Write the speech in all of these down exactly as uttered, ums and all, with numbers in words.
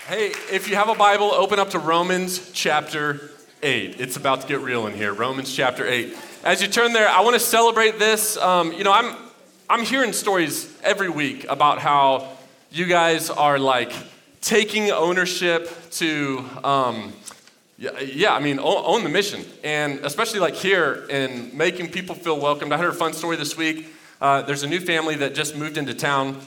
Hey, if you have a Bible, open up to Romans chapter eight. It's about to get real in here. Romans chapter eight. As you turn there, I want to celebrate this. Um, you know, I'm I'm hearing stories every week about how you guys are like taking ownership to, um, yeah, yeah, I mean, own, own the mission, and especially like here and making people feel welcomed. I heard a fun story this week. Uh, there's a new family that just moved into town,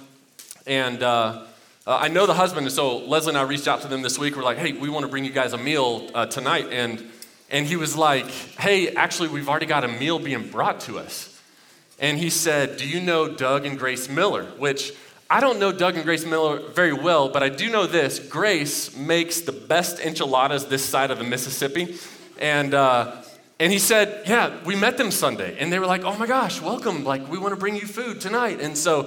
and uh, Uh, I know the husband, and so Leslie and I reached out to them this week. We're like, hey, we want to bring you guys a meal uh, tonight. And and he was like, hey, actually, we've already got a meal being brought to us. And he said, do you know Doug and Grace Miller? Which, I don't know Doug and Grace Miller very well, but I do know this. Grace makes the best enchiladas this side of the Mississippi. And uh, and he said, yeah, we met them Sunday. And they were like, oh my gosh, welcome. Like, we want to bring you food tonight. And so...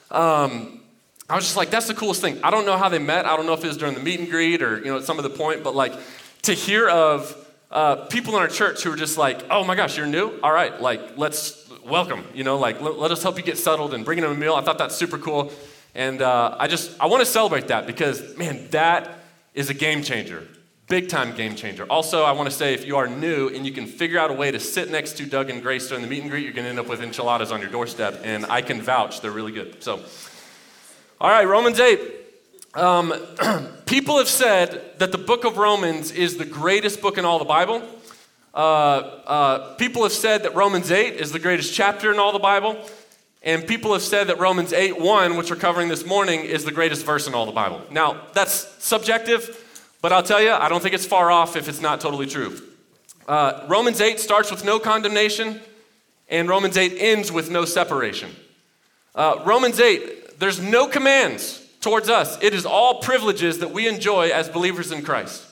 Um, I was just like, that's the coolest thing. I don't know how they met. I don't know if it was during the meet and greet or, you know, at some of the point, but like to hear of uh, people in our church who are just like, oh my gosh, you're new? All right, like let's welcome, you know, like let, let us help you get settled and bringing them a meal. I thought that's super cool. And uh, I just, I want to celebrate that because, man, that is a game changer, big time game changer. Also, I want to say if you are new and you can figure out a way to sit next to Doug and Grace during the meet and greet, you're going to end up with enchiladas on your doorstep. And I can vouch, they're really good. So. All right, Romans eight. Um, people have said that the book of Romans is the greatest book in all the Bible. Uh, uh, people have said that Romans eight is the greatest chapter in all the Bible. And people have said that Romans eight one, which we're covering this morning, is the greatest verse in all the Bible. Now, that's subjective, but I'll tell you, I don't think it's far off if it's not totally true. Uh, Romans eight starts with no condemnation, and Romans eight ends with no separation. Uh, Romans eight... There's no commands towards us. It is all privileges that we enjoy as believers in Christ.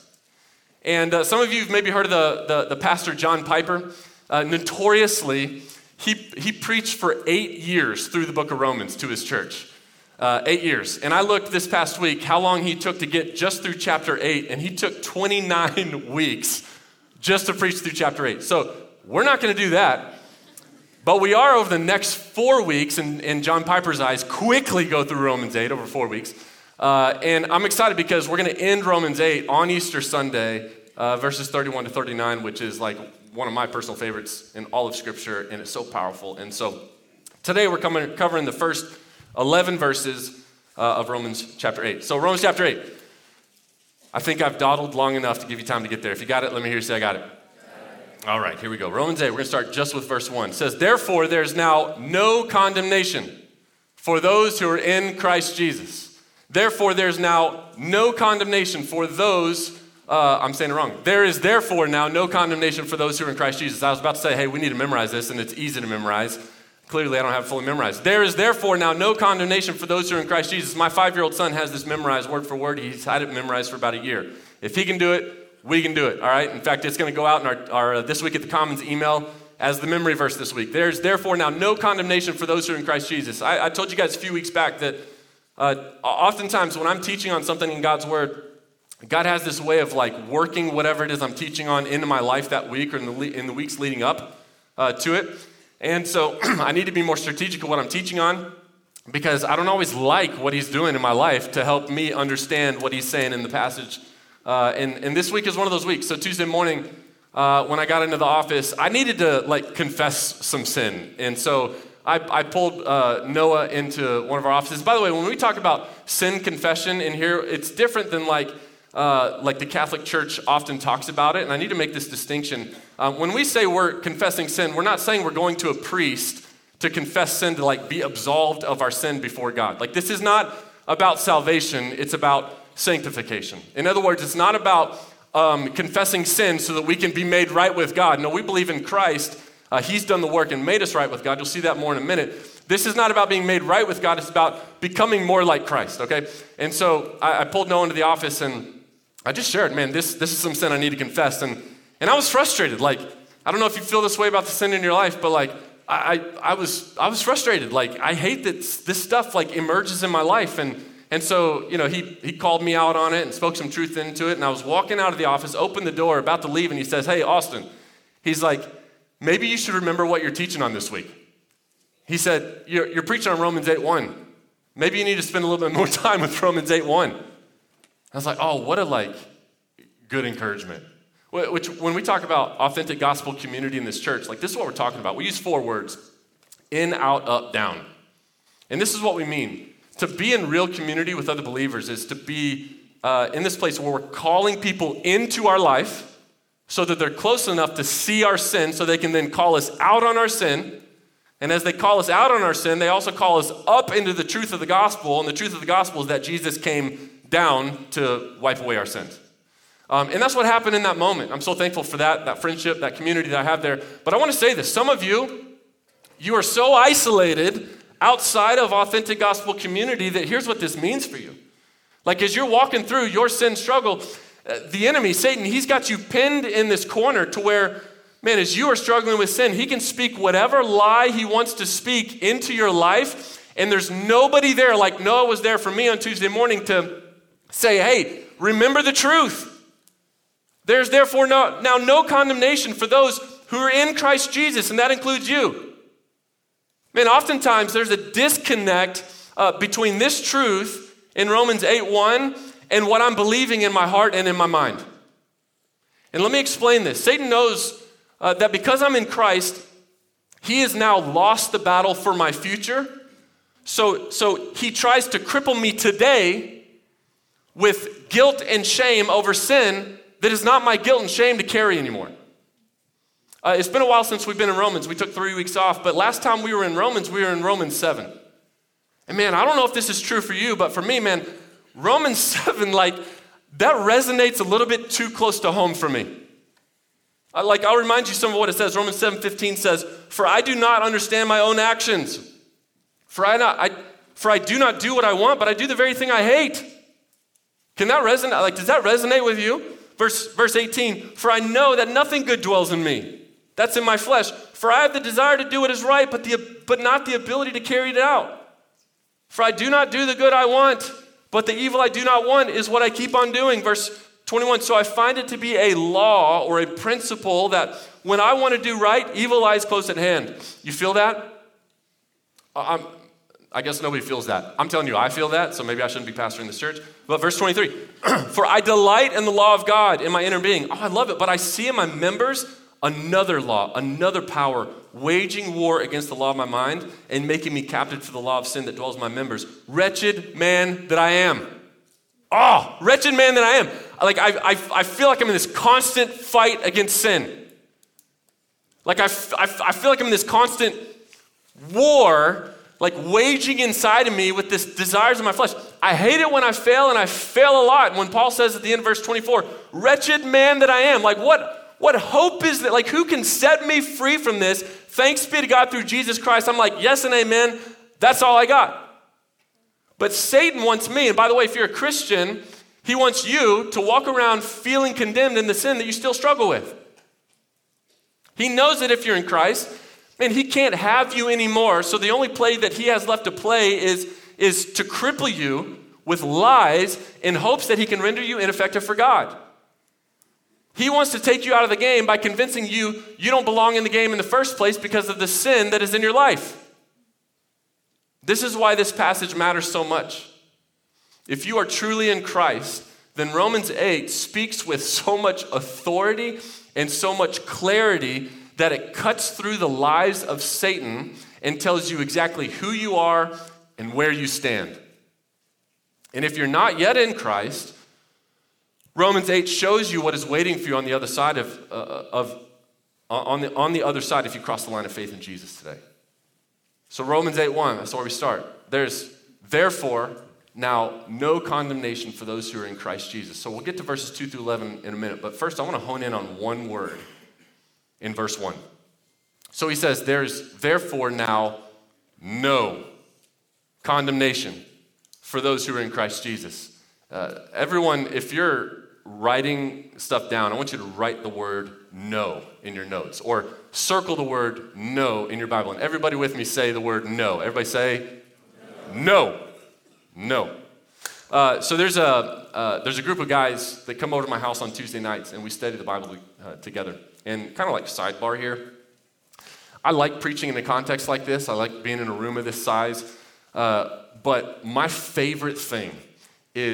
And uh, some of you have maybe heard of the, the, the pastor John Piper. Uh, notoriously, he, he preached for eight years through the book of Romans to his church. Uh, eight years. And I looked this past week how long he took to get just through chapter eight, and he took twenty-nine weeks just to preach through chapter eight. So we're not going to do that. But we are over the next four weeks, in, in John Piper's eyes, quickly go through Romans eight over four weeks. Uh, and I'm excited because we're going to end Romans eight on Easter Sunday, uh, verses thirty-one to thirty-nine, which is like one of my personal favorites in all of Scripture, and it's so powerful. And so today we're coming, covering the first eleven verses uh, of Romans chapter eight. So Romans chapter eight. I think I've dawdled long enough to give you time to get there. If you got it, let me hear you say I got it. All right, here we go. Romans eight, we're going to start just with verse one. It says, therefore, there's now no condemnation for those who are in Christ Jesus. Therefore, there's now no condemnation for those, uh, I'm saying it wrong. There is therefore now no condemnation for those who are in Christ Jesus. I was about to say, hey, we need to memorize this, and it's easy to memorize. Clearly, I don't have it fully memorized. There is therefore now no condemnation for those who are in Christ Jesus. My five-year-old son has this memorized word for word. He's had it memorized for about a year. If he can do it, we can do it, all right? In fact, it's going to go out in our, our uh, This Week at the Commons email as the memory verse this week. There's therefore now no condemnation for those who are in Christ Jesus. I, I told you guys a few weeks back that uh, oftentimes when I'm teaching on something in God's Word, God has this way of like working whatever it is I'm teaching on into my life that week or in the, le- in the weeks leading up uh, to it. And so I need to be more strategic of what I'm teaching on because I don't always like what he's doing in my life to help me understand what he's saying in the passage. Uh, and, and this week is one of those weeks. So Tuesday morning, uh, when I got into the office, I needed to like confess some sin. And so I, I pulled uh, Noah into one of our offices. By the way, when we talk about sin confession in here, it's different than like uh, like the Catholic Church often talks about it. And I need to make this distinction. Um, when we say we're confessing sin, we're not saying we're going to a priest to confess sin to like be absolved of our sin before God. Like this is not about salvation. It's about sanctification. In other words, it's not about um, confessing sin so that we can be made right with God. No, we believe in Christ. Uh, he's done the work and made us right with God. You'll see that more in a minute. This is not about being made right with God. It's about becoming more like Christ, okay? And so I, I pulled Noah into the office and I just shared, man, this this is some sin I need to confess. And and I was frustrated. Like, I don't know if you feel this way about the sin in your life, but like, I I, I was I was frustrated. Like, I hate that this stuff like emerges in my life. And And so, you know, he he called me out on it and spoke some truth into it. And I was walking out of the office, opened the door, about to leave, and he says, hey, Austin, he's like, maybe you should remember what you're teaching on this week. He said, you're, you're preaching on Romans eight one. Maybe you need to spend a little bit more time with Romans eight one. I was like, oh, what a like good encouragement. Which, when we talk about authentic gospel community in this church, like this is what we're talking about. We use four words: in, out, up, down. And this is what we mean. To be in real community with other believers is to be uh, in this place where we're calling people into our life so that they're close enough to see our sin so they can then call us out on our sin. And as they call us out on our sin, they also call us up into the truth of the gospel. And the truth of the gospel is that Jesus came down to wipe away our sins. Um, and that's what happened in that moment. I'm so thankful for that, that friendship, that community that I have there. But I want to say this. Some of you, you are so isolated outside of authentic gospel community that here's what this means for you. Like as you're walking through your sin struggle, uh, the enemy, Satan, he's got you pinned in this corner to where, man, as you are struggling with sin, he can speak whatever lie he wants to speak into your life. And there's nobody there like Noah was there for me on Tuesday morning to say, hey, remember the truth. There's therefore no, now no condemnation for those who are in Christ Jesus, and that includes you. Man, oftentimes there's a disconnect uh, between this truth in Romans eight one and what I'm believing in my heart and in my mind. And let me explain this. Satan knows uh, that because I'm in Christ, he has now lost the battle for my future. So, so he tries to cripple me today with guilt and shame over sin that is not my guilt and shame to carry anymore. Uh, it's been a while since we've been in Romans. We took three weeks off, but last time we were in Romans, we were in Romans seven. And man, I don't know if this is true for you, but for me, man, Romans seven, like, that resonates a little bit too close to home for me. I, like, I'll remind you some of what it says. Romans seven fifteen says, "For I do not understand my own actions. For I, not, I, for I do not do what I want, but I do the very thing I hate." Can that resonate? Like, does that resonate with you? Verse, verse eighteen, "For I know that nothing good dwells in me. That's in my flesh. For I have the desire to do what is right, but, the, but not the ability to carry it out. For I do not do the good I want, but the evil I do not want is what I keep on doing." Verse twenty-one, "So I find it to be a law or a principle that when I want to do right, evil lies close at hand." You feel that? I'm, I guess nobody feels that. I'm telling you, I feel that, so maybe I shouldn't be pastoring this church. But verse twenty-three, "For I delight in the law of God in my inner being." Oh, I love it. "But I see in my members another law, another power, waging war against the law of my mind and making me captive to the law of sin that dwells in my members. Wretched man that I am." Oh, wretched man that I am. Like, I, I, I feel like I'm in this constant fight against sin. Like, I, I, I feel like I'm in this constant war, like waging inside of me with this desires of my flesh. I hate it when I fail, and I fail a lot. And when Paul says at the end of verse twenty-four, "Wretched man that I am," like what, what hope is that? Like, who can set me free from this? Thanks be to God through Jesus Christ. I'm like, yes and amen. That's all I got. But Satan wants me, and by the way, if you're a Christian, he wants you to walk around feeling condemned in the sin that you still struggle with. He knows that if you're in Christ, man, he can't have you anymore. So the only play that he has left to play is, is to cripple you with lies in hopes that he can render you ineffective for God. He wants to take you out of the game by convincing you you don't belong in the game in the first place because of the sin that is in your life. This is why this passage matters so much. If you are truly in Christ, then Romans eight speaks with so much authority and so much clarity that it cuts through the lies of Satan and tells you exactly who you are and where you stand. And if you're not yet in Christ, Romans eight shows you what is waiting for you on the other side of, uh, of uh, on the on the other side if you cross the line of faith in Jesus today. So Romans eight one, that's where we start. There's therefore now no condemnation for those who are in Christ Jesus. So we'll get to verses two through eleven in a minute, but first I want to hone in on one word in verse one. So he says, "There's therefore now no condemnation for those who are in Christ Jesus." Uh, everyone, if you're writing stuff down, I want you to write the word "no" in your notes, or circle the word "no" in your Bible. And everybody with me say the word "no." Everybody say no. No. no. Uh, so there's a uh, there's a group of guys that come over to my house on Tuesday nights, and we study the Bible uh, together. And kind of like sidebar here, I like preaching in a context like this. I like being in a room of this size. Uh, but my favorite thing is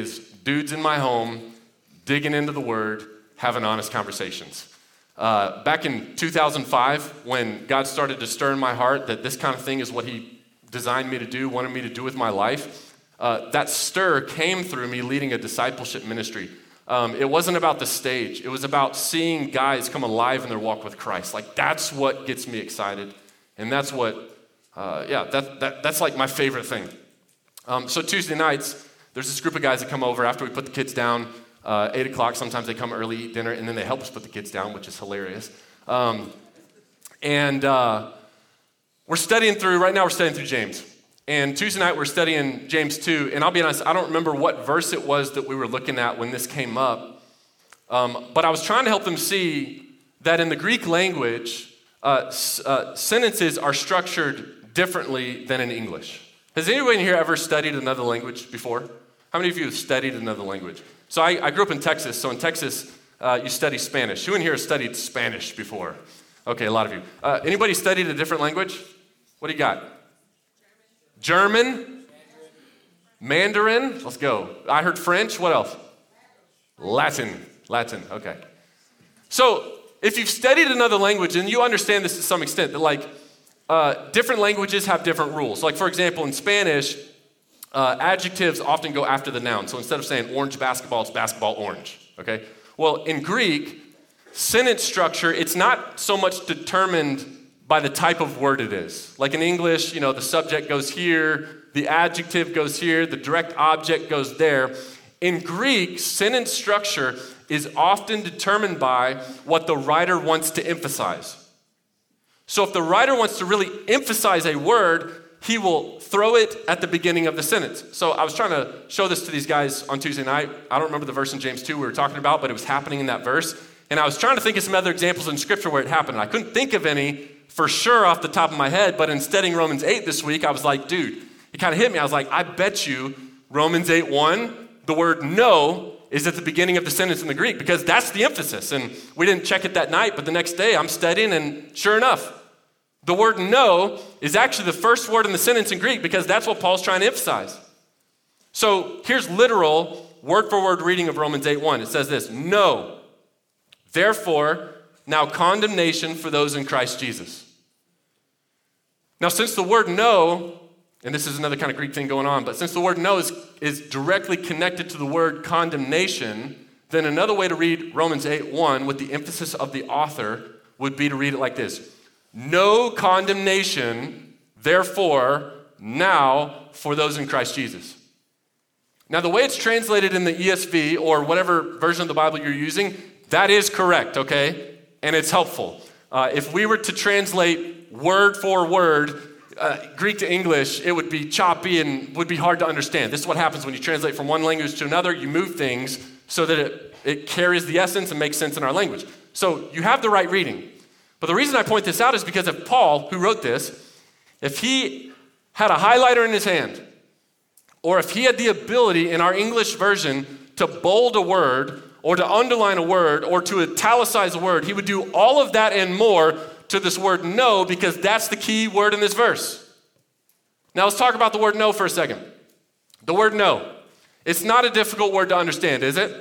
dudes in my home, digging into the Word, having honest conversations. Uh, back in two thousand five, when God started to stir in my heart that this kind of thing is what he designed me to do, wanted me to do with my life, uh, that stir came through me leading a discipleship ministry. Um, it wasn't about the stage. It was about seeing guys come alive in their walk with Christ. Like, that's what gets me excited. And that's what, uh, yeah, that, that that's like my favorite thing. Um, so Tuesday nights, there's this group of guys that come over after we put the kids down, uh, eight o'clock. Sometimes they come early, eat dinner, and then they help us put the kids down, which is hilarious. Um, and uh, we're studying through, right now we're studying through James. And Tuesday night, we're studying James two, and I'll be honest, I don't remember what verse it was that we were looking at when this came up, um, but I was trying to help them see that in the Greek language, uh, uh, sentences are structured differently than in English. Has anyone here ever studied another language before? How many of you have studied another language? So I, I grew up in Texas, so in Texas, uh, you study Spanish. Who in here has studied Spanish before? Okay, a lot of you. Uh, anybody studied a different language? What do you got? German, Mandarin, let's go. I heard French, what else? Latin, Latin, okay. So if you've studied another language, and you understand this to some extent, that like uh, different languages have different rules. Like for example, in Spanish, uh, adjectives often go after the noun. So instead of saying orange basketball, it's basketball orange, okay? Well, in Greek, sentence structure, it's not so much determined by the type of word it is. Like in English, you know, the subject goes here, the adjective goes here, the direct object goes there. In Greek, sentence structure is often determined by what the writer wants to emphasize. So if the writer wants to really emphasize a word, he will throw it at the beginning of the sentence. So I was trying to show this to these guys on Tuesday night. I don't remember the verse in James two we were talking about, but it was happening in that verse. And I was trying to think of some other examples in Scripture where it happened. I couldn't think of any for sure off the top of my head, but in studying Romans eight this week, I was like, dude, it kind of hit me. I was like, I bet you Romans eight one, the word no is at the beginning of the sentence in the Greek because that's the emphasis. And we didn't check it that night, but the next day I'm studying and sure enough, the word no is actually the first word in the sentence in Greek because that's what Paul's trying to emphasize. So here's literal word for word reading of Romans eight one. It says this, no, therefore, now condemnation for those in Christ Jesus. Now, since the word no, and this is another kind of Greek thing going on, but since the word no is, is directly connected to the word condemnation, then another way to read Romans eight one with the emphasis of the author would be to read it like this. No condemnation, therefore, now for those in Christ Jesus. Now, the way it's translated in the E S V or whatever version of the Bible you're using, that is correct, okay? And it's helpful. Uh, if we were to translate word for word, uh, Greek to English, it would be choppy and would be hard to understand. This is what happens when you translate from one language to another. You move things so that it, it carries the essence and makes sense in our language. So you have the right reading. But the reason I point this out is because if Paul, who wrote this, if he had a highlighter in his hand, or if he had the ability in our English version to bold a word, or to underline a word, or to italicize a word, he would do all of that and more to this word no, because that's the key word in this verse. Now let's talk about the word no for a second. The word no. It's not a difficult word to understand, is it?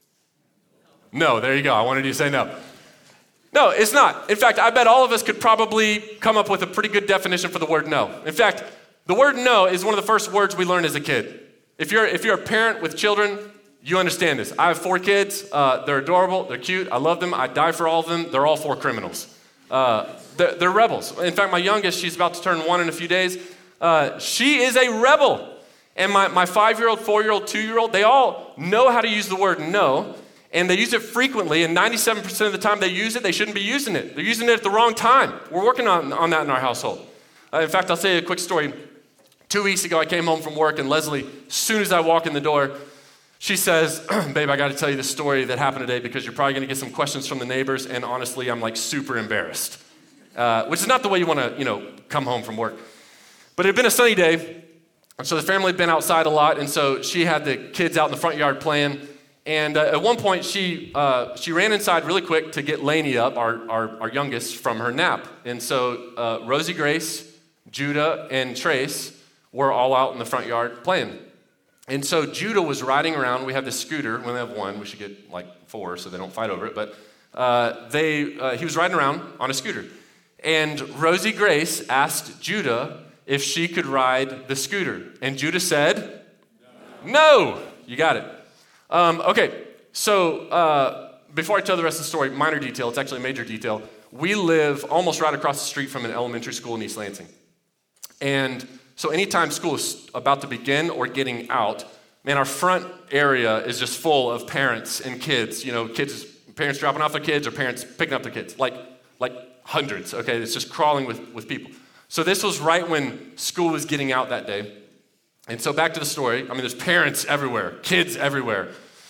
No, there you go. I wanted you to say no. No, it's not. In fact, I bet all of us could probably come up with a pretty good definition for the word no. In fact, the word no is one of the first words we learn as a kid. If you're, if you're a parent with children, you understand this. I have four kids. Uh, they're adorable. They're cute. I love them. I die for all of them. They're all four criminals. Uh, they're, they're rebels. In fact, my youngest, she's about to turn one in a few days. Uh, she is a rebel. And my, my five-year-old, four-year-old, two-year-old, they all know how to use the word no, and they use it frequently, and ninety-seven percent of the time they use it, they shouldn't be using it. They're using it at the wrong time. We're working on, on that in our household. Uh, in fact, I'll tell you a quick story. Two weeks ago, I came home from work, and Leslie, as soon as I walk in the door, she says, babe, I got to tell you the story that happened today because you're probably going to get some questions from the neighbors, and honestly, I'm like super embarrassed, uh, which is not the way you want to, you know, come home from work. But it had been a sunny day, and so the family had been outside a lot, and so she had the kids out in the front yard playing, and uh, at one point, she uh, she ran inside really quick to get Lainey up, our, our, our youngest, from her nap. And so uh, Rosie Grace, Judah, and Trace were all out in the front yard playing. And so Judah was riding around. We have this scooter. We only have one. We should get like four so they don't fight over it. But uh, they, uh, he was riding around on a scooter. And Rosie Grace asked Judah if she could ride the scooter. And Judah said, no. no. You got it. Um, okay, so uh, before I tell the rest of the story, minor detail. It's actually a major detail. We live almost right across the street from an elementary school in East Lansing. And so anytime school is about to begin or getting out, man, our front area is just full of parents and kids. You know, kids, parents dropping off their kids or parents picking up their kids, like like hundreds, okay? It's just crawling with, with people. So this was right when school was getting out that day. And so back to the story. I mean, there's parents everywhere, kids everywhere.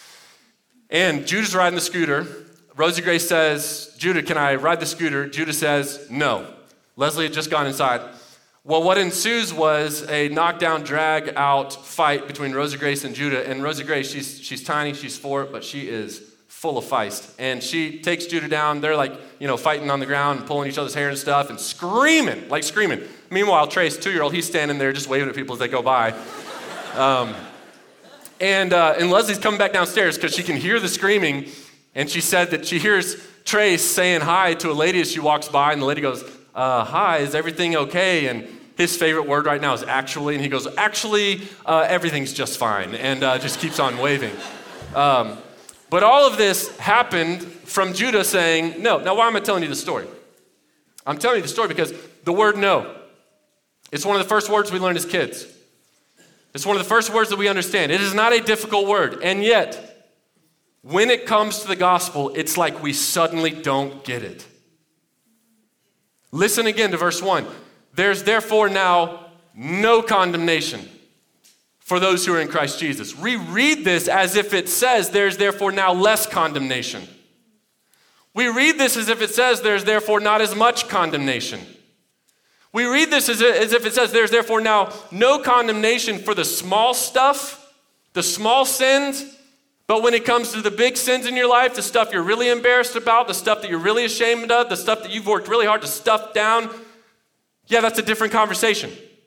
And Judah's riding the scooter. Rosie Grace says, Judah, can I ride the scooter? Judah says, no. Leslie had just gone inside. Well, what ensues was a knockdown, drag-out fight between Rosie Grace and Judah. And Rosie Grace, she's she's tiny, she's four, but she is full of feist. And she takes Judah down. They're like, you know, fighting on the ground and pulling each other's hair and stuff and screaming, like screaming. Meanwhile, Trace, two-year-old, he's standing there just waving at people as they go by. Um, and, uh, and Leslie's coming back downstairs because she can hear the screaming. And she said that she hears Trace saying hi to a lady as she walks by. And the lady goes, Uh, hi, is everything okay? And his favorite word right now is actually, and he goes, actually, uh, everything's just fine, and uh, just keeps on waving. Um, but all of this happened from Judah saying no. Now, why am I telling you the story? I'm telling you the story because the word no, it's one of the first words we learned as kids. It's one of the first words that we understand. It is not a difficult word, and yet, when it comes to the gospel, it's like we suddenly don't get it. Listen again to verse one. There's therefore now no condemnation for those who are in Christ Jesus. Reread this as if it says there's therefore now less condemnation. We read this as if it says there's therefore not as much condemnation. We read this as if it says there's therefore now no condemnation for the small stuff, the small sins. But when it comes to the big sins in your life, the stuff you're really embarrassed about, the stuff that you're really ashamed of, the stuff that you've worked really hard to stuff down, yeah, that's a different conversation.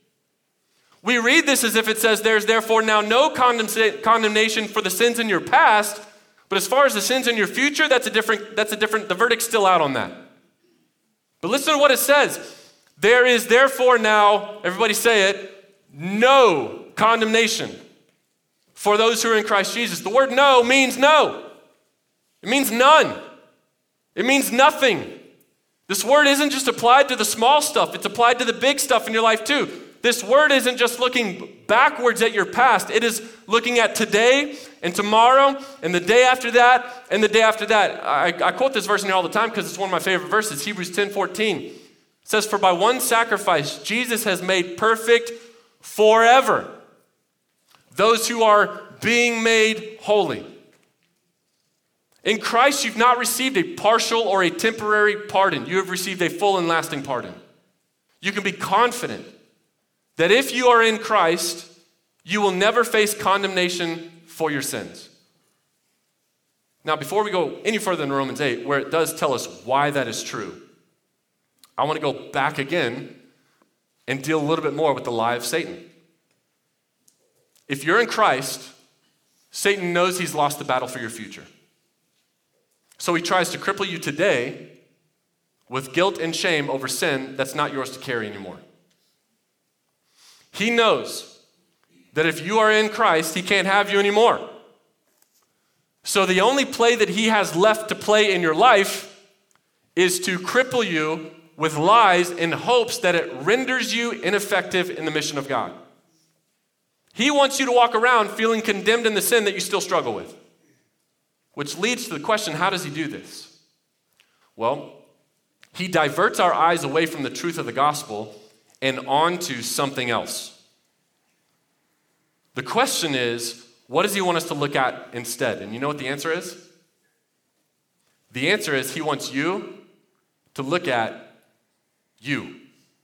We read this as if it says there's therefore now no condemnation for the sins in your past, but as far as the sins in your future, that's a different, that's a different, the verdict's still out on that. But listen to what it says. There is therefore now, everybody say it, no condemnation for those who are in Christ Jesus. The word no means no. It means none. It means nothing. This word isn't just applied to the small stuff, it's applied to the big stuff in your life too. This word isn't just looking backwards at your past, it is looking at today and tomorrow and the day after that and the day after that. I, I quote this verse in here all the time because it's one of my favorite verses, Hebrews ten fourteen. It says, for by one sacrifice, Jesus has made perfect forever those who are being made holy. In Christ, you've not received a partial or a temporary pardon. You have received a full and lasting pardon. You can be confident that if you are in Christ, you will never face condemnation for your sins. Now, before we go any further in Romans eight, where it does tell us why that is true, I want to go back again and deal a little bit more with the lie of Satan. If you're in Christ, Satan knows he's lost the battle for your future. So he tries to cripple you today with guilt and shame over sin that's not yours to carry anymore. He knows that if you are in Christ, he can't have you anymore. So the only play that he has left to play in your life is to cripple you with lies in hopes that it renders you ineffective in the mission of God. He wants you to walk around feeling condemned in the sin that you still struggle with. Which leads to the question, how does he do this? Well, he diverts our eyes away from the truth of the gospel and onto something else. The question is, what does he want us to look at instead? And you know what the answer is? The answer is he wants you to look at you.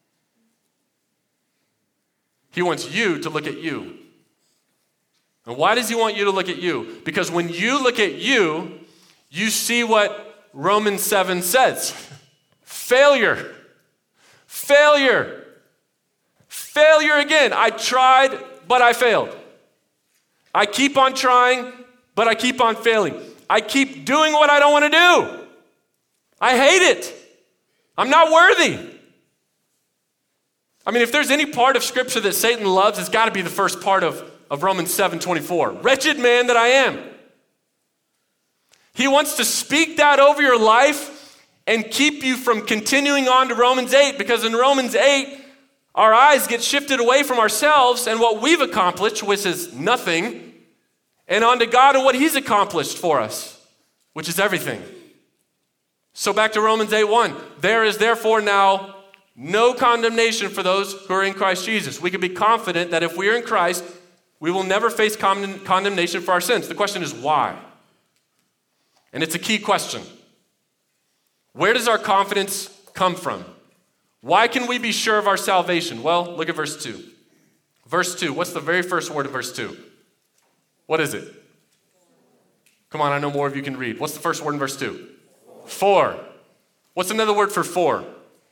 He wants you to look at you. And why does he want you to look at you? Because when you look at you, you see what Romans seven says. Failure. Failure. Failure again. I tried, but I failed. I keep on trying, but I keep on failing. I keep doing what I don't want to do. I hate it. I'm not worthy. I mean, if there's any part of Scripture that Satan loves, it's got to be the first part of, of Romans seven twenty-four. Wretched man that I am. He wants to speak that over your life and keep you from continuing on to Romans eight, because in Romans eight, our eyes get shifted away from ourselves and what we've accomplished, which is nothing, and onto God and what he's accomplished for us, which is everything. So back to Romans eight one. There is therefore now no condemnation for those who are in Christ Jesus. We can be confident that if we are in Christ, we will never face con- condemnation for our sins. The question is why? And it's a key question. Where does our confidence come from? Why can we be sure of our salvation? Well, look at verse two. Verse two, what's the very first word of verse two? What is it? Come on, I know more of you can read. What's the first word in verse two? For. What's another word for for?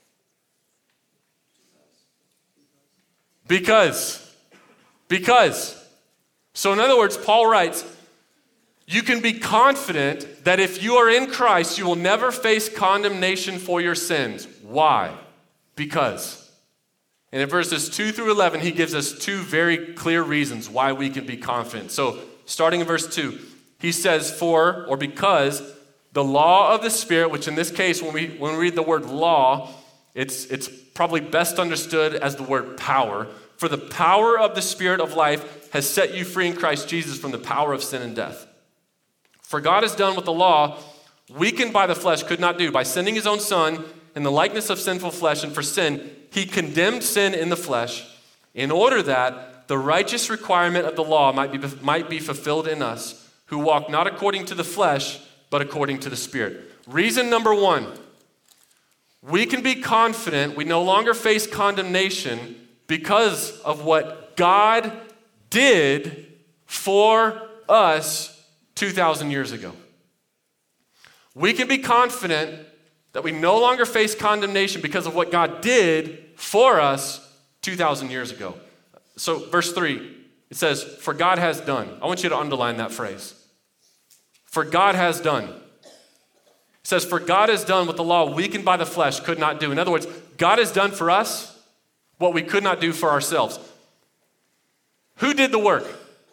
Because. Because. So in other words, Paul writes, you can be confident that if you are in Christ, you will never face condemnation for your sins. Why? Because. And in verses two through eleven, he gives us two very clear reasons why we can be confident. So starting in verse two, he says, for or because the law of the Spirit, which in this case, when we when we read the word law, it's, it's probably best understood as the word power. For the power of the Spirit of life has set you free in Christ Jesus from the power of sin and death. For God has done what the law, weakened by the flesh, could not do. By sending his own Son in the likeness of sinful flesh, and for sin, he condemned sin in the flesh in order that the righteous requirement of the law might be, might be fulfilled in us, who walk not according to the flesh, but according to the Spirit. Reason number one, we can be confident we no longer face condemnation because of what God did for us two thousand years ago. We can be confident that we no longer face condemnation because of what God did for us two thousand years ago. So verse three, it says, for God has done. I want you to underline that phrase. For God has done. It says, for God has done what the law weakened by the flesh could not do. In other words, God has done for us what we could not do for ourselves. Who did the work?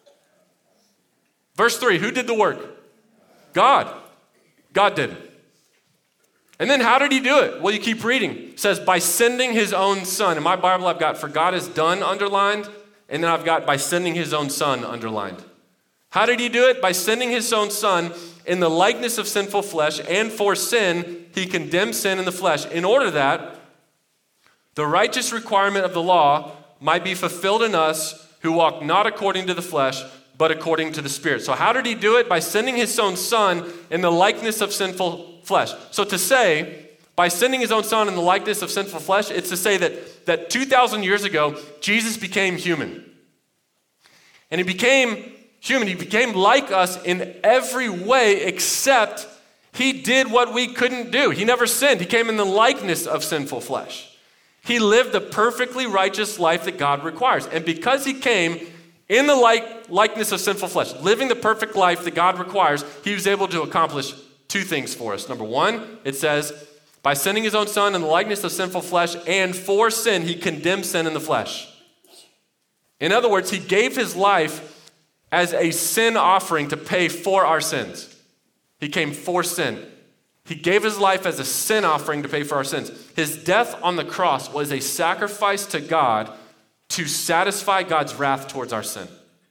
Verse three, who did the work? God. God did it. And then how did he do it? Well, you keep reading. It says, by sending his own Son. In my Bible, I've got for God has done underlined, and then I've got by sending his own Son underlined. How did he do it? By sending his own Son in the likeness of sinful flesh, and for sin, he condemned sin in the flesh, in order that the righteous requirement of the law might be fulfilled in us who walk not according to the flesh, but according to the Spirit. So how did he do it? By sending his own Son in the likeness of sinful flesh. So to say, by sending his own Son in the likeness of sinful flesh, it's to say that, that two thousand years ago, Jesus became human. And he became human. He became like us in every way except he did what we couldn't do. He never sinned. He came in the likeness of sinful flesh. He lived the perfectly righteous life that God requires. And because he came in the like, likeness of sinful flesh, living the perfect life that God requires, he was able to accomplish two things for us. Number one, it says, by sending his own Son in the likeness of sinful flesh, and for sin, he condemned sin in the flesh. In other words, he gave his life as a sin offering to pay for our sins. He came for sin. He gave his life as a sin offering to pay for our sins. His death on the cross was a sacrifice to God to satisfy God's wrath towards our sin.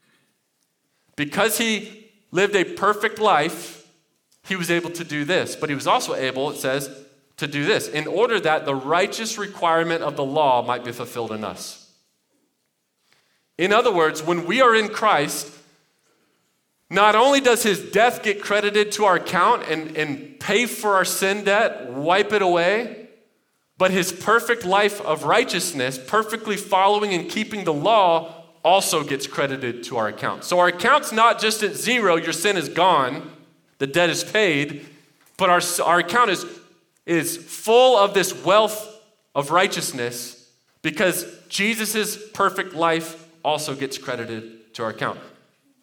Because he lived a perfect life, he was able to do this. But he was also able, it says, to do this, in order that the righteous requirement of the law might be fulfilled in us. In other words, when we are in Christ, not only does his death get credited to our account and, and pay for our sin debt, wipe it away, but his perfect life of righteousness, perfectly following and keeping the law, also gets credited to our account. So our account's not just at zero, your sin is gone, the debt is paid, but our, our account is, is full of this wealth of righteousness because Jesus' perfect life also gets credited to our account.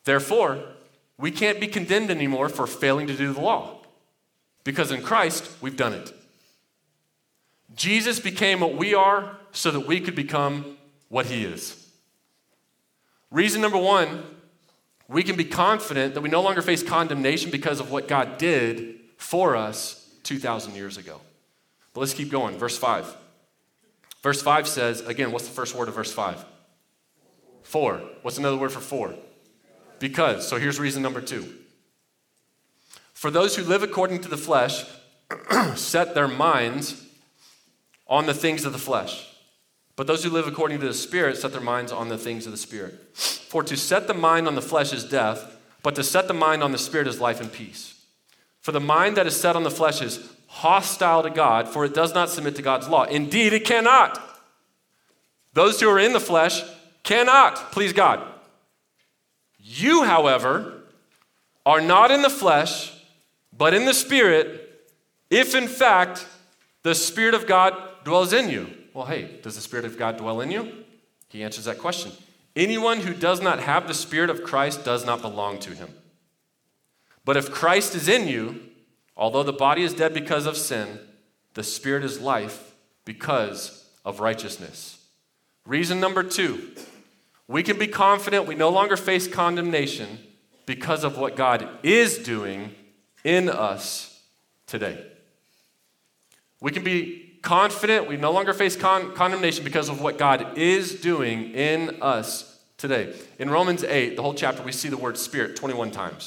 Therefore, we can't be condemned anymore for failing to do the law, because in Christ, we've done it. Jesus became what we are so that we could become what he is. Reason number one, we can be confident that we no longer face condemnation because of what God did for us two thousand years ago. But let's keep going. Verse five. Verse five says, again, what's the first word of verse five? For. What's another word for for? Because. So here's reason number two. For those who live according to the flesh set their minds on the things of the flesh. But those who live according to the Spirit set their minds on the things of the Spirit. For to set the mind on the flesh is death, but to set the mind on the Spirit is life and peace. For the mind that is set on the flesh is hostile to God, for it does not submit to God's law. Indeed, it cannot. Those who are in the flesh cannot please God. You, however, are not in the flesh, but in the Spirit, if in fact the Spirit of God dwells in you. Well, hey, does the Spirit of God dwell in you? He answers that question. Anyone who does not have the Spirit of Christ does not belong to him. But if Christ is in you, although the body is dead because of sin, the Spirit is life because of righteousness. Reason number two, we can be confident we no longer face condemnation because of what God is doing in us today. We can be confident we no longer face con- condemnation because of what God is doing in us today. In Romans eight, the whole chapter, we see the word Spirit twenty-one times.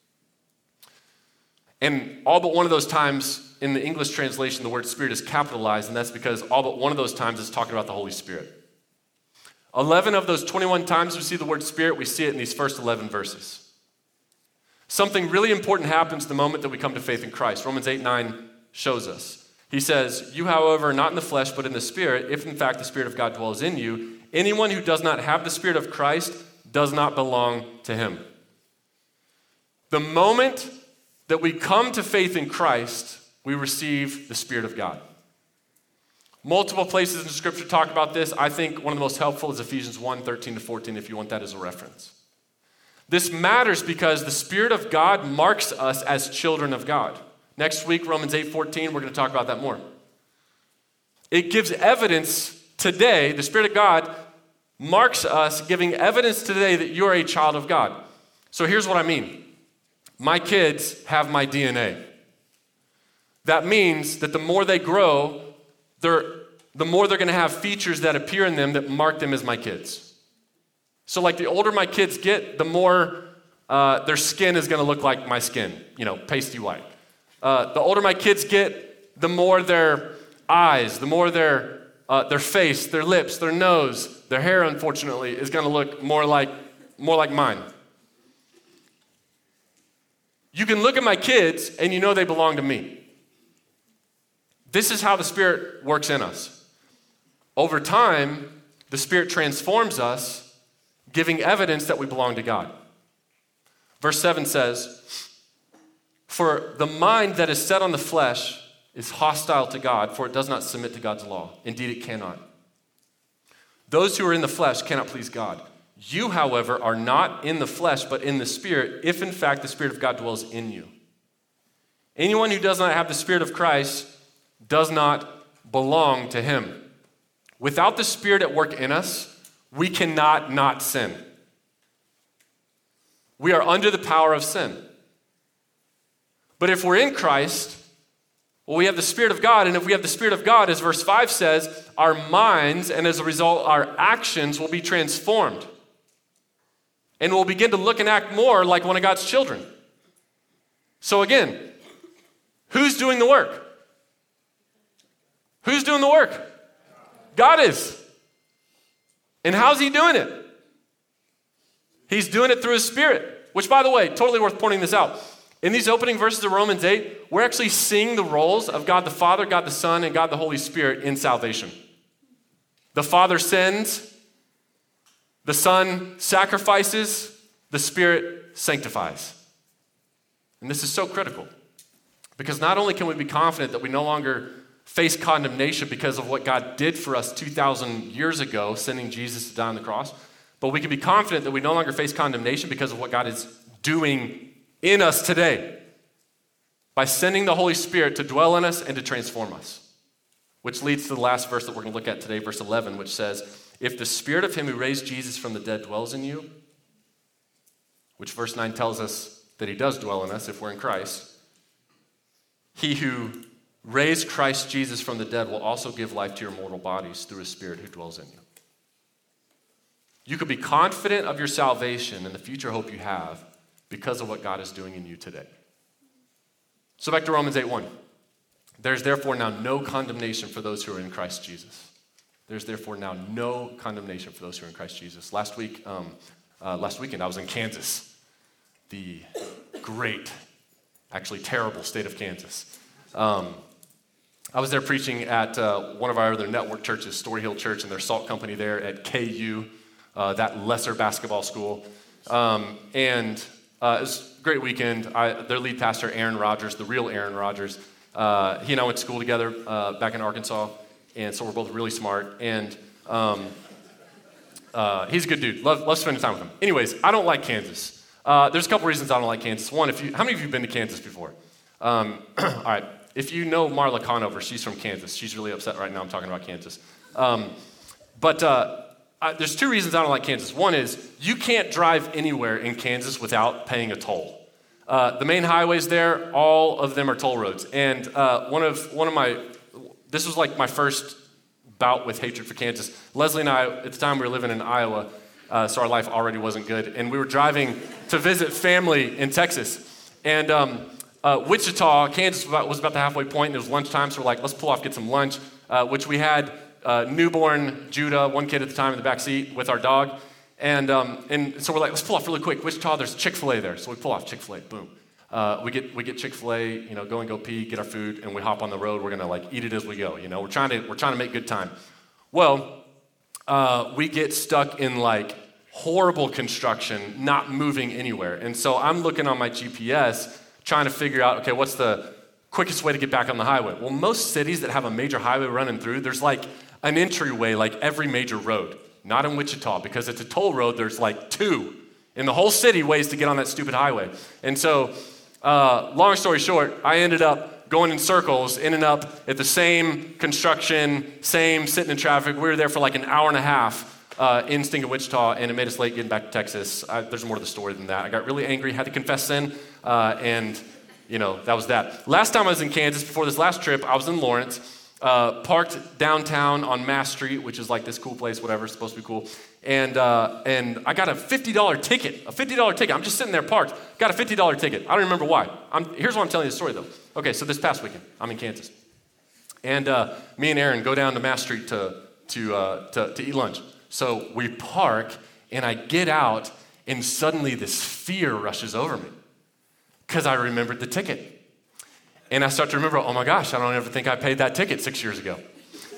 And all but one of those times in the English translation, the word Spirit is capitalized, and that's because all but one of those times is talking about the Holy Spirit. eleven of those twenty-one times we see the word Spirit, we see it in these first eleven verses. Something really important happens the moment that we come to faith in Christ. Romans eight nine shows us. He says, you, however, are not in the flesh, but in the Spirit, if in fact the Spirit of God dwells in you. Anyone who does not have the Spirit of Christ does not belong to him. The moment that we come to faith in Christ, we receive the Spirit of God. Multiple places in Scripture talk about this. I think one of the most helpful is Ephesians one thirteen to fourteen, if you want that as a reference. This matters because the Spirit of God marks us as children of God. Next week, Romans eight fourteen, we're going to talk about that more. It gives evidence today, the Spirit of God marks us, giving evidence today that you're a child of God. So here's what I mean. My kids have my D N A. That means that the more they grow, they're, the more they're going to have features that appear in them that mark them as my kids. So like the older my kids get, the more uh, their skin is going to look like my skin, you know, pasty white. Uh, the older my kids get, the more their eyes, the more their uh, their face, their lips, their nose, their hair, unfortunately, is going to look more like more like mine. You can look at my kids and you know they belong to me. This is how the Spirit works in us. Over time, the Spirit transforms us, giving evidence that we belong to God. Verse seven says, for the mind that is set on the flesh is hostile to God, for it does not submit to God's law. Indeed, it cannot. Those who are in the flesh cannot please God. You, however, are not in the flesh, but in the Spirit, if in fact the Spirit of God dwells in you. Anyone who does not have the Spirit of Christ does not belong to him. Without the Spirit at work in us, we cannot not sin. We are under the power of sin. But if we're in Christ, well, we have the Spirit of God, and if we have the Spirit of God, as verse five says, our minds, and as a result, our actions will be transformed. And we'll begin to look and act more like one of God's children. So again, who's doing the work? Who's doing the work? God is. And how's he doing it? He's doing it through his Spirit, which, by the way, totally worth pointing this out. In these opening verses of Romans eight, we're actually seeing the roles of God the Father, God the Son, and God the Holy Spirit in salvation. The Father sends, the Son sacrifices, the Spirit sanctifies. And this is so critical because not only can we be confident that we no longer face condemnation because of what God did for us two thousand years ago, sending Jesus to die on the cross, but But we can be confident that we no longer face condemnation because of what God is doing in us today by sending the Holy Spirit to dwell in us and to transform us. Which leads to the last verse that we're going to look at today, verse eleven, which says, if the Spirit of him who raised Jesus from the dead dwells in you, which verse nine tells us that he does dwell in us if we're in Christ, he who raised Christ Jesus from the dead will also give life to your mortal bodies through his Spirit who dwells in you. You could be confident of your salvation and the future hope you have because of what God is doing in you today. So back to Romans eight one. There's therefore now no condemnation for those who are in Christ Jesus. There's therefore now no condemnation for those who are in Christ Jesus. Last week, um, uh, last weekend, I was in Kansas, the great, actually terrible state of Kansas. Um, I was there preaching at uh, one of our other network churches, Story Hill Church, and their salt company there at K U, uh, that lesser basketball school. Um, and uh, it was a great weekend. I, their lead pastor, Aaron Rodgers, the real Aaron Rodgers, uh, he and I went to school together uh, back in Arkansas, and so we're both really smart. And um, uh, he's a good dude. Love, love spending time with him. Anyways, I don't like Kansas. Uh, there's a couple reasons I don't like Kansas. One, if you, how many of you have been to Kansas before? Um, all right. If you know Marla Conover, she's from Kansas. She's really upset right now I'm talking about Kansas. Um, but uh, I, there's two reasons I don't like Kansas. One is you can't drive anywhere in Kansas without paying a toll. Uh, the main highways there, all of them are toll roads. And uh, one of one of my, this was like my first bout with hatred for Kansas. Leslie and I, at the time we were living in Iowa, uh, so our life already wasn't good. And we were driving to visit family in Texas. And um, uh, Wichita, Kansas was about, was about the halfway point, and it was lunchtime, so we're like, let's pull off, get some lunch, uh, which we had uh, newborn Judah, one kid at the time in the back seat with our dog. And um, and so we're like, let's pull off really quick. Wichita, there's Chick-fil-A there. So we pull off Chick-fil-A, boom. Uh, we get we get Chick-fil-A, you know, go and go pee, get our food, and we hop on the road. We're gonna like eat it as we go, you know. We're trying to we're trying to make good time. Well, uh, we get stuck in like horrible construction, not moving anywhere. And so I'm looking on my G P S, trying to figure out, okay, what's the quickest way to get back on the highway? Well, most cities that have a major highway running through, there's like an entryway like every major road. Not in Wichita, because it's a toll road, there's like two in the whole city ways to get on that stupid highway. And so, uh, long story short, I ended up going in circles, ending up at the same construction, same sitting in traffic. We were there for like an hour and a half uh, in stinking Wichita, and it made us late getting back to Texas. I, there's more to the story than that. I got really angry, had to confess sin, uh, and you know, that was that. Last time I was in Kansas, before this last trip, I was in Lawrence. Uh, parked downtown on Mass Street, which is like this cool place, whatever, it's supposed to be cool. And uh, and I got a fifty dollars ticket, a fifty dollars ticket. I'm just sitting there parked, got a fifty dollars ticket. I don't remember why. I'm, here's why I'm telling you the story, though. Okay, so this past weekend, I'm in Kansas. And uh, me and Aaron go down to Mass Street to, to, uh, to, to eat lunch. So we park, and I get out, and suddenly this fear rushes over me because I remembered the ticket. And I start to remember, oh my gosh, I don't ever think I paid that ticket six years ago.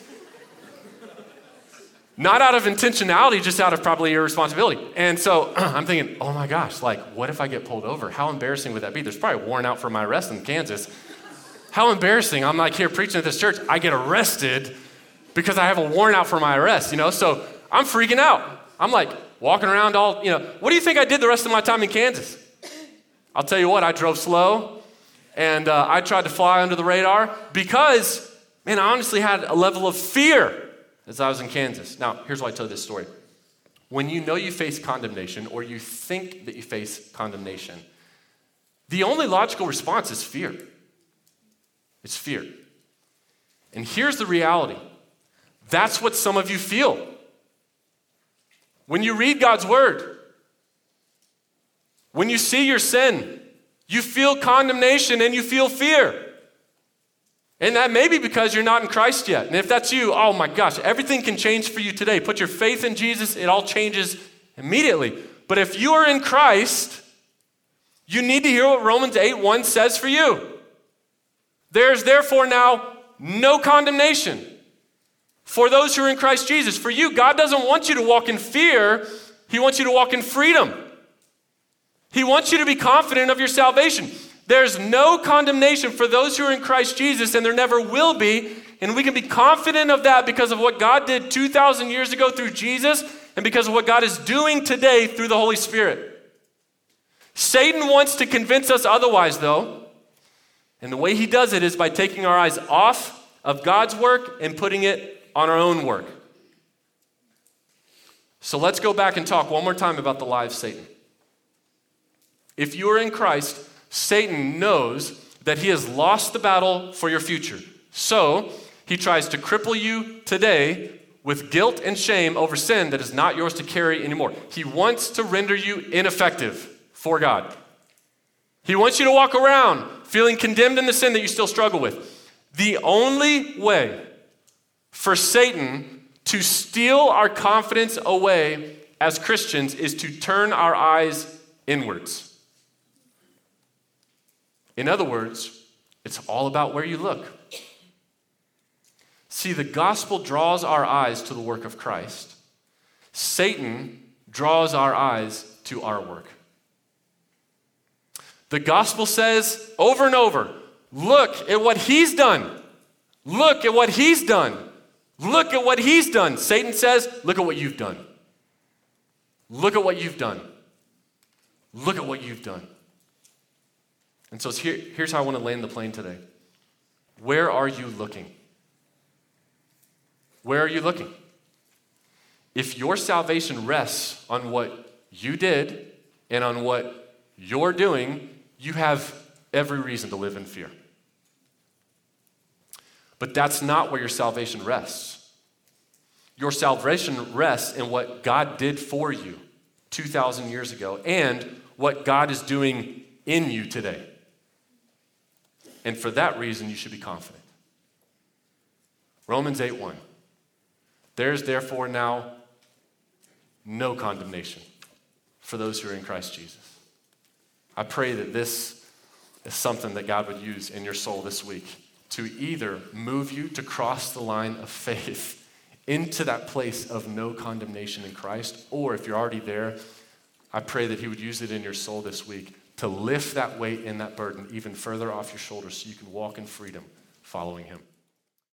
Not out of intentionality, just out of probably irresponsibility. And so I'm thinking, oh my gosh, like, what if I get pulled over? How embarrassing would that be? There's probably a warrant out for my arrest in Kansas. How embarrassing. I'm like here preaching at this church. I get arrested because I have a warrant out for my arrest, you know? So I'm freaking out. I'm like walking around all, you know, what do you think I did the rest of my time in Kansas? I'll tell you what, I drove slow. And uh, I tried to fly under the radar because, man, I honestly had a level of fear as I was in Kansas. Now, here's why I tell you this story. When you know you face condemnation or you think that you face condemnation, the only logical response is fear. It's fear. And here's the reality. That's what some of you feel. When you read God's word, when you see your sin, you feel condemnation and you feel fear. And that may be because you're not in Christ yet. And if that's you, oh my gosh, everything can change for you today. Put your faith in Jesus, it all changes immediately. But if you are in Christ, you need to hear what Romans eight one says for you. There's therefore now no condemnation for those who are in Christ Jesus. For you, God doesn't want you to walk in fear. He wants you to walk in freedom. He wants you to be confident of your salvation. There's no condemnation for those who are in Christ Jesus, and there never will be. And we can be confident of that because of what God did two thousand years ago through Jesus and because of what God is doing today through the Holy Spirit. Satan wants to convince us otherwise, though, and the way he does it is by taking our eyes off of God's work and putting it on our own work. So let's go back and talk one more time about the lie of Satan. If you are in Christ, Satan knows that he has lost the battle for your future. So he tries to cripple you today with guilt and shame over sin that is not yours to carry anymore. He wants to render you ineffective for God. He wants you to walk around feeling condemned in the sin that you still struggle with. The only way for Satan to steal our confidence away as Christians is to turn our eyes inwards. In other words, it's all about where you look. See, the gospel draws our eyes to the work of Christ. Satan draws our eyes to our work. The gospel says over and over, look at what he's done. Look at what he's done. Look at what he's done. Satan says, look at what you've done. Look at what you've done. Look at what you've done. And so here, here's how I want to land the plane today. Where are you looking? Where are you looking? If your salvation rests on what you did and on what you're doing, you have every reason to live in fear. But that's not where your salvation rests. Your salvation rests in what God did for you two thousand years ago and what God is doing in you today. And for that reason, you should be confident. Romans eight one. There is therefore now no condemnation for those who are in Christ Jesus. I pray that this is something that God would use in your soul this week to either move you to cross the line of faith into that place of no condemnation in Christ, or if you're already there, I pray that he would use it in your soul this week to lift that weight and that burden even further off your shoulders so you can walk in freedom following him.